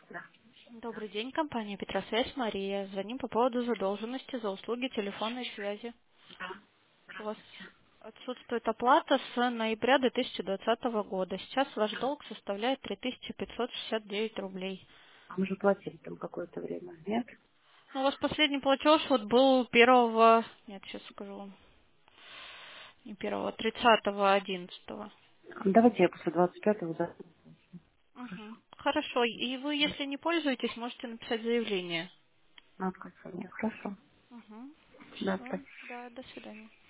Да. Добрый день, компания Петросвязь, Мария. Звоним по поводу задолженности за услуги телефонной связи. У вас отсутствует оплата с ноября 2020 года. Сейчас ваш долг составляет 3569 рублей. А мы же платили там какое-то время, нет? Ну, у вас последний платеж вот был первого, нет, сейчас скажу вам, не первого, 30-11. Давайте я после 25-го Угу. Хорошо. И вы, если не пользуетесь, можете написать заявление. на отказ. Хорошо. Угу. Да, Все. спасибо. Да, до свидания.